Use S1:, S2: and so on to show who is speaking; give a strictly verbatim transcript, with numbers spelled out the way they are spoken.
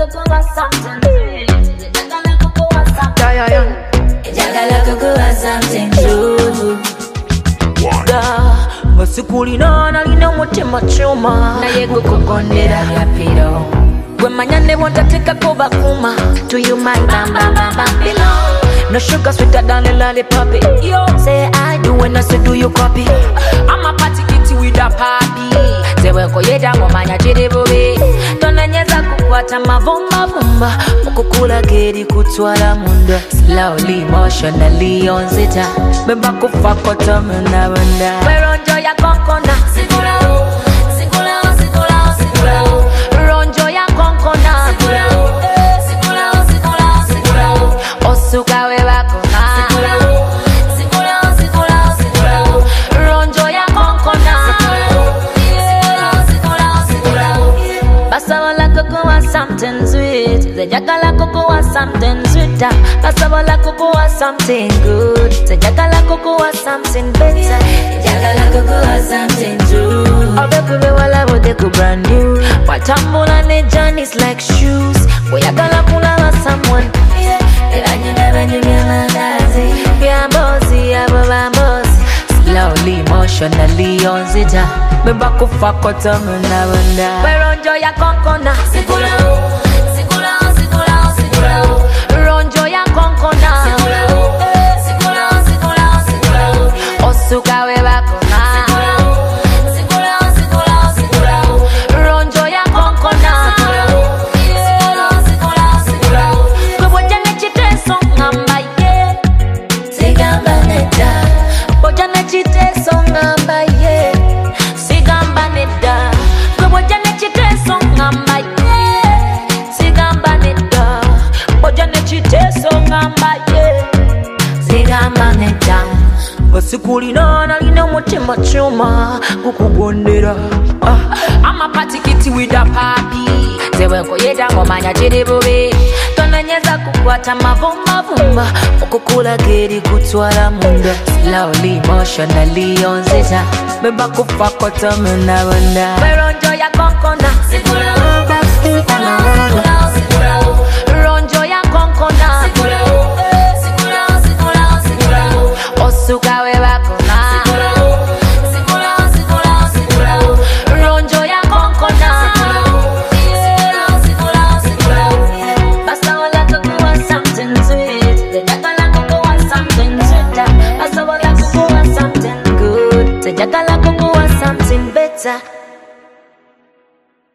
S1: kukuwa something sweet. Njagala kukuwa something. Yeah, yeah, yeah. Njagala kukuwa something true.
S2: Basikulina nalina mutima chuma
S1: naye gukukondera yapiro.
S2: Gwe manyane wontateka kuba kuma.
S1: To you my bamba bamba belong.
S2: No sugar sweeter than a lollipop.
S1: Yo, say I do when I say do you copy.
S2: I'm a party kitty with a party.
S1: Zewe koyeda ngomanya chiri bubi. Tonanyeza kukwata mavumba vumba.
S2: Mukukula geri kutwala munda.
S1: Slowly, emotionally on zita.
S2: Bemba kufa kota mena benda.
S1: Weronjo ya konkona. Sikula o, sikula o, sikula o, sikula o. Ronjo ya konkona. Sikula o, sikula o, sikula o, sikula o. Osuka we bakona. Sikula o, sikula o, sikula o, sikula o. Ronjo ya konkona. Sikula o, sikula o, sikula o. Basabola kukuwa something sweet. Njagala kukuwa something sweeter. Basabola kukuwa something good. Njagala kukuwa something better. Njagala kukuwa something true.
S2: Obekube wala bodeku brand new.
S1: Watambula ne journeys like shoes. Boyagala kulala someone. Elanyuga banyuga mandazi.
S2: Yambozi yabo bambozi.
S1: Slowly, emotionally on zita.
S2: Bemba kufa kota mena benda.
S1: Weronjo ya konkona. Sikula o, sikula o, sikula o, sikula o. Ronjo ya konkona. Sikula o, sikula o, sikula o, sikula o. Osuka we bakona. Sikula o, sikula o, sikula o, sikula o. Ronjo ya konkona. Sikula o, sikula o, sikula o, sikula o. Kwe bojane chiteso ngamba ye. Sigamba neta. Bojane chiteso ngamba ye. Sigamba neta. Kwe bojane chiteso ngamba ye. Sigamba neta. Bojane chiteso ngamba ye. Sigamba neta.
S2: Basikulina nalina mutima chuma kukugondera.
S1: I'm a party kitty with a party. Zewe koyeda ngomanya chiri bubi. Tonanyeza kukwata mavumba vumba.
S2: Mukukula geri kutwala munda.
S1: Slowly, emotionally on zita.
S2: Bemba kufa kota mena benda.
S1: Weronjo ya konkona. Sikula o, sikula o, sikula o, sikula o. Ronjo ya konkona. Sikula o, sikula o, sikula o, sikula o. Osuka we bakona. Sikula o, sikula o, sikula o, sikula o. Ronjo ya konkona. Sikula o, sikula o, sikula o, sikula o. Basabola kukuwa something sweet. Njagala kukuwa something sweeter. Basabola kukuwa something good. Njagala kukuwa something better.